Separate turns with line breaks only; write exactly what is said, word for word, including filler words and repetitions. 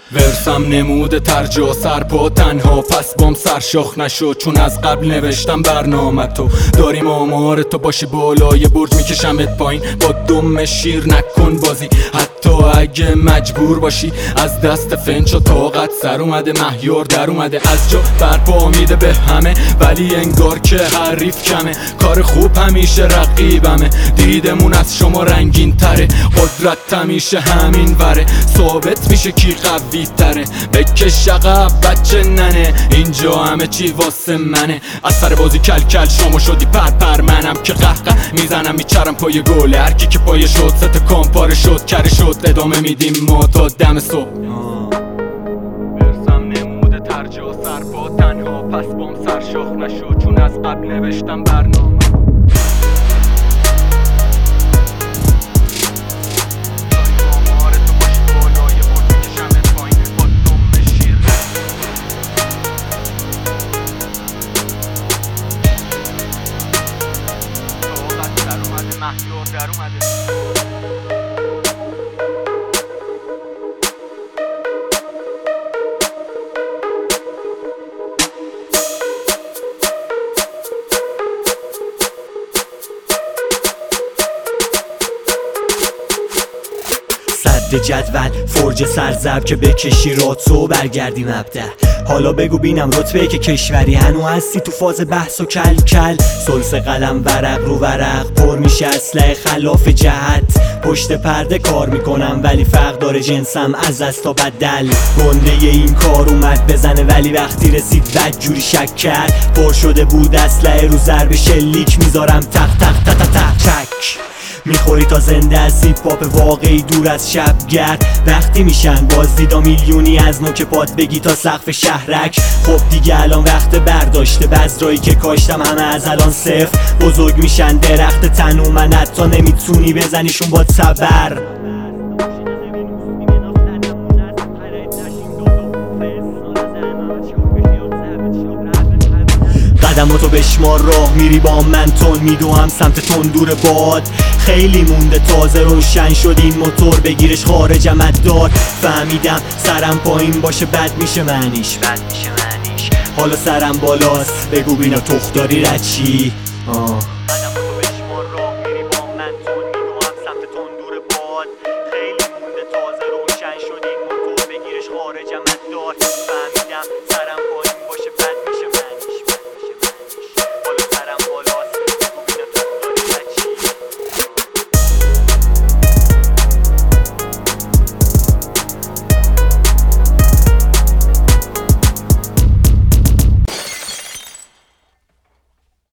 ورسم نموده ترجیح و سرپا تنها، پس بام سرشاخ نشو چون از قبل نوشتم برنامه تو. داریم آمار تو باشی بالای برج میکشمت پایین، با دم شیر نکن بازی حتی اگه مجبور باشی. از دست فنچ و طاقت سر اومده، مهیار در اومده از جا برپا میده به همه، ولی انگار که حریف کمه. کار خوب همیشه رقیبمه، دیدمون از شما رنگین تره، قدرت همیشه همین وره، ثابت میشه کی قوی تره. بکش عقب بچه ننه، اینجا همه چی واسه منه. از سر بازی کل کل شما شدی پر پر، منم که قهقه میزنم میچرم پای گله. هرکی که پای شد ست کامپاره شد کره شد، ادامه میدیم ما تا دم صبح. برسم نموده ترجیح و سرپا تنها، پس بام سرشاخ نشو چون از قبل نوشتم برنامه. مهیار در اومده.
صد جدول فرج سرزب که بکشی راتو برگردی مبدأ. حالا بگو بینم رتبه که کشوری هنو هستی تو فاز بحث و کل کل. سلس قلم ورق رو ورق پر میشه اسلحه خلاف جهت. پشت پرده کار میکنم ولی فرق داره جنسم از از تا بدل. گنده این کار اومد بزنه ولی وقتی رسید بد جوری شک کرد. پر شده بود اسلحه رو ضرب شلیک میذارم تق تق تق تق تق چک. میخوری تا زنده از هیپ هاپ واقعی دور از شبگرد. وقتی میشن بازدیدا میلیونی از نوک پات بگی تا سقف شهرک. خب دیگه الان وقت برداشته بذرایی که کاشتم همه از الان صفر. بزرگ میشن درخت تنومنت تا نمیتونی بزنیشون با تبر. قدماتو بشمار راه میری با من تون میدوهم سمت تون دور باد. خیلی مونده تازه روشن شد این موتور بگیرش خارجم دار. فهمیدم سرم پایین باشه بد میشه معنیش بد میشه معنیش حالا سرم بالاست بگو بینا تخت داری رد چی؟ آه